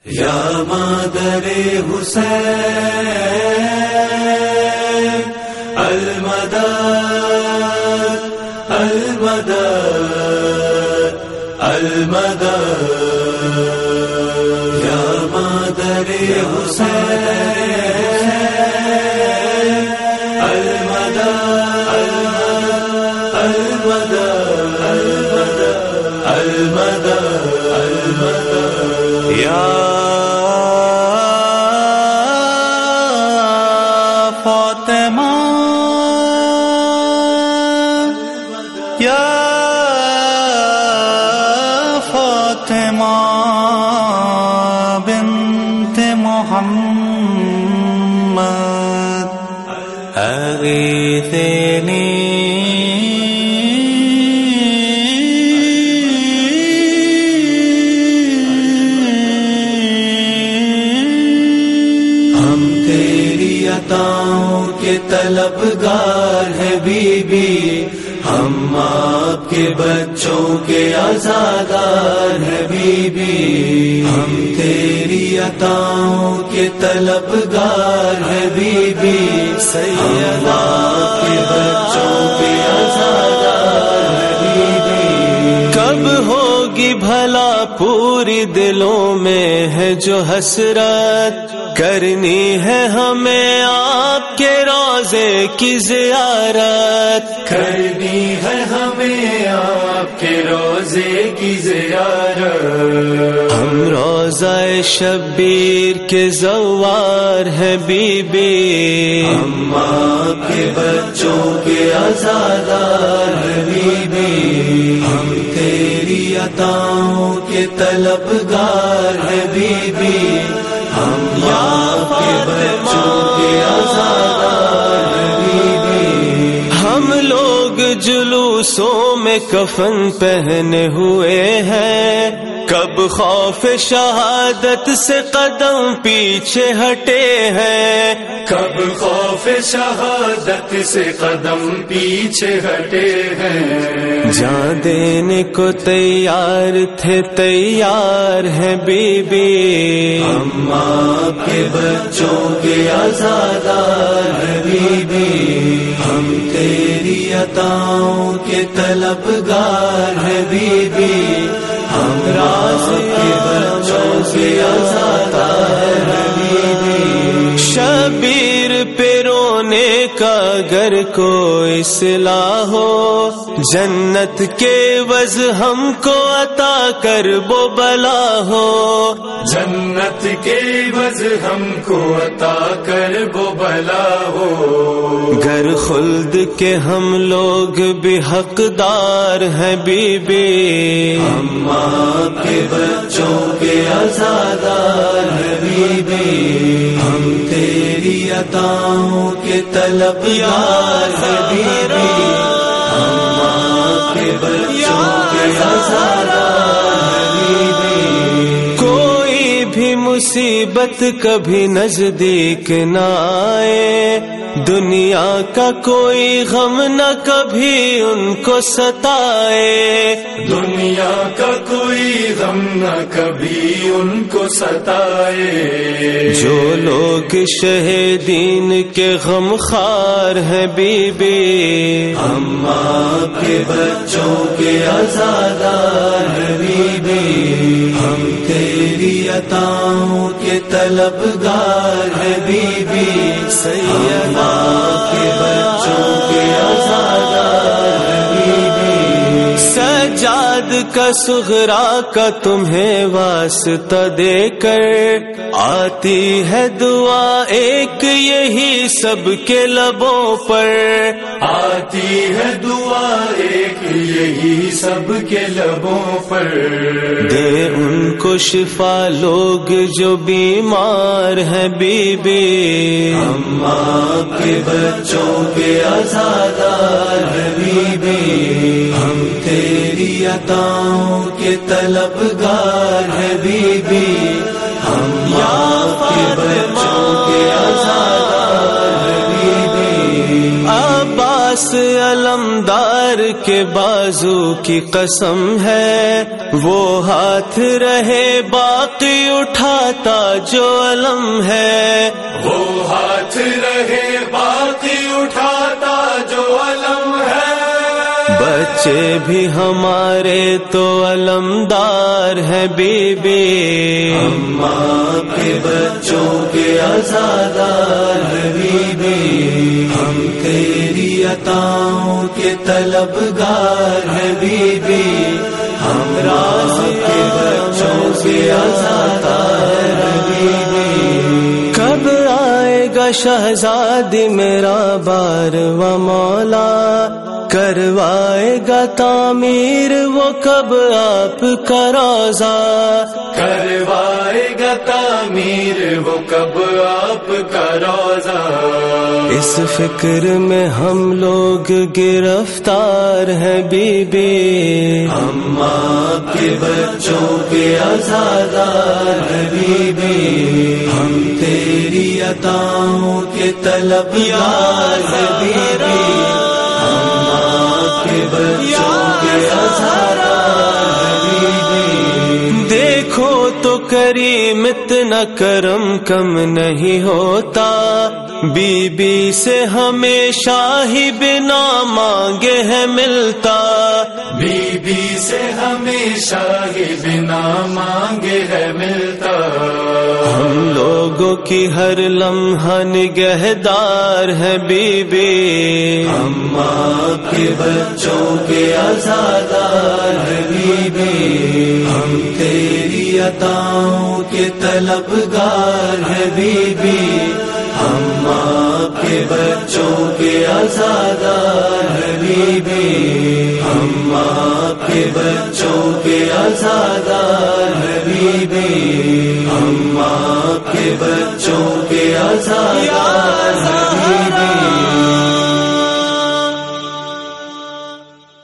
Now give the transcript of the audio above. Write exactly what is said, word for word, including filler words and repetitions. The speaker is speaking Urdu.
یا مادر حسین المدد المدد المدد یا مادر حسین المدد المدد المدد المدد یا فاطمہ یا فاطمہ بنت محمد اغیثنی عطاؤں کے طلبگار ہیں بی بی، ہم آپ کے بچوں کے آزادار ہیں بی بی، ہم تیری عطاؤں کے طلبگار ہیں بی بی، ہم آپ کے بچوں کے آزادار ہیں بی بی۔ کب ہوگی بھلا پوری دلوں میں ہے جو حسرت، کرنی ہے ہمیں آپ کے روزے کی زیارت، کرنی ہے ہمیں آپ کے روزے کی زیارت۔ ہم روزہ شبیر کے زوار ہیں بی بی، ہم آپ کے بچوں کے آزادار ہیں بی بی، ہم تیری عطاؤں کے طلبگار ہیں بی بی، ہم آپ کے بچوں کے آزادار ہیں بی بی۔ ہم لوگ جلوسوں میں کفن پہنے ہوئے ہیں، کب خوف شہادت سے قدم پیچھے ہٹے ہیں، کب خوف شہادت سے قدم پیچھے ہٹے ہیں۔ جان دینے کو تیار تھے تیار ہیں بی بی، ہم آپ کے بچوں کے آزادار ہیں بی بی، ہم تیری عطاؤں کے طلبگار ہیں بی بی، ہم راز کے بچوں کے آزادار ہیں بی بی۔ شبیر پہ رونے کا اگر کوئی صلاح ہو، جنت کے وز ہم کو عطا کر وہ بلا ہو، جنت کے وز ہم کو عطا کر وہ بلا ہو۔ گر خلد کے ہم لوگ بھی حقدار ہیں بی بی، ہم آپ کے بچوں کے آزادار ہیں بی بی، ہم تیری عطاؤں کے طلبگار ہیں بی بی، ہم آپ کے بچوں کے آزادار ہیں بی بی۔ کوئی بھی مصیبت کبھی نزدیک نہ آئے، دنیا کا کوئی غم نہ کبھی ان کو ستائے، دنیا کا کوئی غم نہ کبھی ان کو ستائے۔ جو لوگ شہیدین کے غم خوار ہیں بی بی، ہم آپ کے بچوں کے آزادار ہیں بی بی، ہم تیری عطاؤں کے طلبگار ہیں بی بی، سیدہ آپ کے بچوں کے آزادار ہیں بی بی۔ سجاد کا صغرا کا تمہیں واسطہ دے کر آتی ہے دعا ایک یہی سب کے لبوں پر، آتی ہے دعا ایک یہی سب کے لبوں پر۔ دے ان کو شفا لوگ جو بیمار ہیں بی بی، ہم آپ کے بچوں کے آزادار ہیں بی بی، ہم تیری عطاؤں کے طلبگار ہیں بی بی، ہم آپ کے بچوں کے آزادار ہیں بی بی۔ عباس راس علمدار کے بازو کی قسم ہے، وہ ہاتھ رہے باقی اٹھاتا جو علم ہے، وہ ہاتھ رہے باقی اٹھاتا جو علم ہے۔ بچے بھی ہمارے تو علمدار ہیں بی بی، اماں کے بچوں کے عزادار ہیں بی بی، ہم تیری عطاؤں کے طلبگار ہیں بی بی، ہم راز کے بچوں کے عزادار ہیں بی بی۔ کب آئے گا شہزادی میرا بار و مولا، کروائے گا تعمیر وہ کب آپ کا روضہ، کروائے گا تعمیر وہ کب آپ کا روضہ۔ اس فکر میں ہم لوگ گرفتار ہیں بی بی، ہم آپ کے بچوں کے عزادار ہیں بی بی، ہم تیری عطاؤں کے طلبگار ہیں بی بی، ہم آپ کے بچوں کے عزادار ہیں بی بی۔ دیکھو تو کریم اتنا کرم کم نہیں ہوتا، بی بی سے ہمیشہ ہی بنا مانگے ہے ملتا، بی بی سے ہمیشہ ہی بنا مانگے ہے ملتا۔ ہم لوگوں کی ہر لمحہ نگہدار ہے بی بی، ہم آپ کے بچوں کے عزادار ہیں بی بی، ہم تیری عطاؤں کے طلبگار ہیں بی بی، ہم آپ کے بچوں کے عزادار ہیں بی بی، ہم آپ کے بچوں کے عزادار ہیں بی بی، ہم آپ کے بچوں کے عزادار